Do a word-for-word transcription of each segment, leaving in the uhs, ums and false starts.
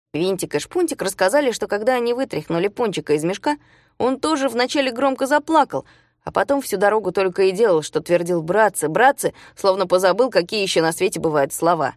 Винтик и Шпунтик рассказали, что когда они вытряхнули Пончика из мешка, он тоже вначале громко заплакал, а потом всю дорогу только и делал, что твердил «братцы, братцы», словно позабыл, какие еще на свете бывают слова.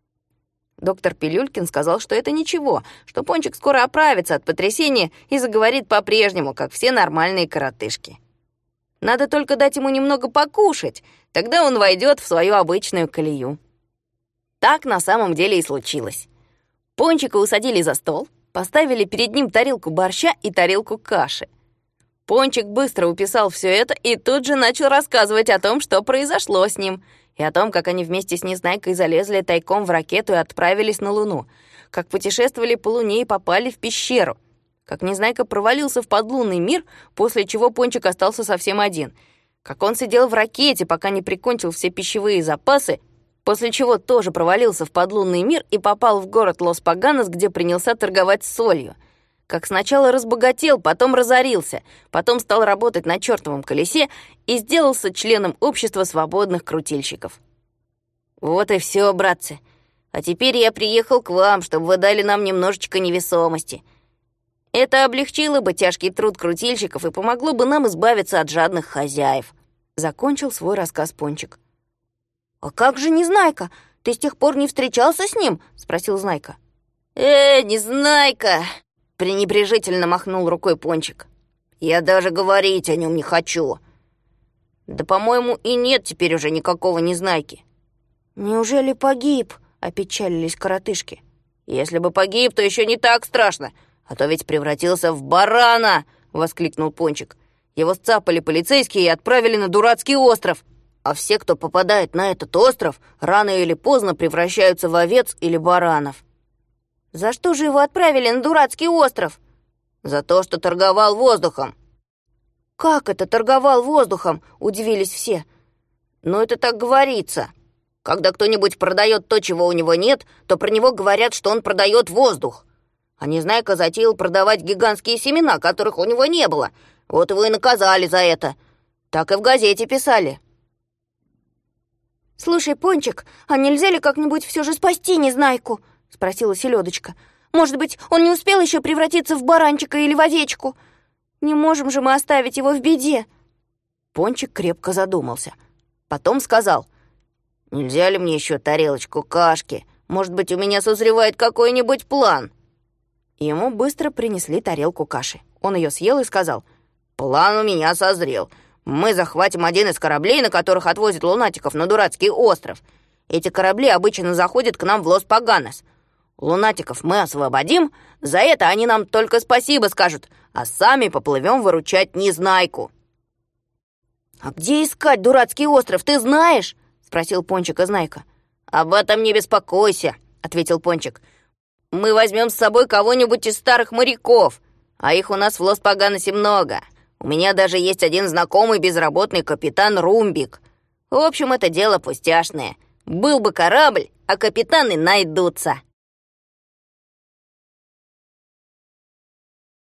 Доктор Пилюлькин сказал, что это ничего, что Пончик скоро оправится от потрясения и заговорит по-прежнему, как все нормальные коротышки. Надо только дать ему немного покушать, тогда он войдет в свою обычную колею. Так на самом деле и случилось. Пончика усадили за стол, поставили перед ним тарелку борща и тарелку каши. Пончик быстро уписал все это и тут же начал рассказывать о том, что произошло с ним, и о том, как они вместе с Незнайкой залезли тайком в ракету и отправились на Луну, как путешествовали по Луне и попали в пещеру, как Незнайка провалился в подлунный мир, после чего Пончик остался совсем один, как он сидел в ракете, пока не прикончил все пищевые запасы, после чего тоже провалился в подлунный мир и попал в город Лос-Паганос, где принялся торговать солью, как сначала разбогател, потом разорился, потом стал работать на чертовом колесе и сделался членом общества свободных крутильщиков. Вот и все, братцы. А теперь я приехал к вам, чтобы вы дали нам немножечко невесомости. Это облегчило бы тяжкий труд крутильщиков и помогло бы нам избавиться от жадных хозяев. Закончил свой рассказ Пончик. «А как же Незнайка? Ты с тех пор не встречался с ним?» — спросил Знайка. «Э, Незнайка!» — пренебрежительно махнул рукой Пончик. «Я даже говорить о нем не хочу. Да, по-моему, и нет теперь уже никакого Незнайки». «Неужели погиб?» — опечалились коротышки. «Если бы погиб, то еще не так страшно, а то ведь превратился в барана!» — воскликнул Пончик. «Его сцапали полицейские и отправили на дурацкий остров. А все, кто попадает на этот остров, рано или поздно превращаются в овец или баранов». «За что же его отправили на дурацкий остров?» «За то, что торговал воздухом». «Как это торговал воздухом?» — удивились все. «Ну, это так говорится. Когда кто-нибудь продает то, чего у него нет, то про него говорят, что он продает воздух. А Незнайка затеял продавать гигантские семена, которых у него не было. Вот его и наказали за это. Так и в газете писали». «Слушай, Пончик, а нельзя ли как-нибудь все же спасти Незнайку?» — спросила Селедочка. «Может быть, он не успел еще превратиться в баранчика или в овечку? Не можем же мы оставить его в беде». Пончик крепко задумался. Потом сказал: «Нельзя ли мне еще тарелочку кашки? Может быть, у меня созревает какой-нибудь план?» Ему быстро принесли тарелку каши. Он ее съел и сказал: «План у меня созрел. Мы захватим один из кораблей, на которых отвозят лунатиков на дурацкий остров. Эти корабли обычно заходят к нам в Лос-Паганос. Лунатиков мы освободим, за это они нам только спасибо скажут, а сами поплывем выручать Незнайку». «А где искать дурацкий остров, ты знаешь?» — спросил Пончика Знайка. «Об этом не беспокойся», — ответил Пончик. «Мы возьмем с собой кого-нибудь из старых моряков, а их у нас в Лос-Паганосе много. У меня даже есть один знакомый безработный капитан Румбик. В общем, это дело пустяшное. Был бы корабль, а капитаны найдутся».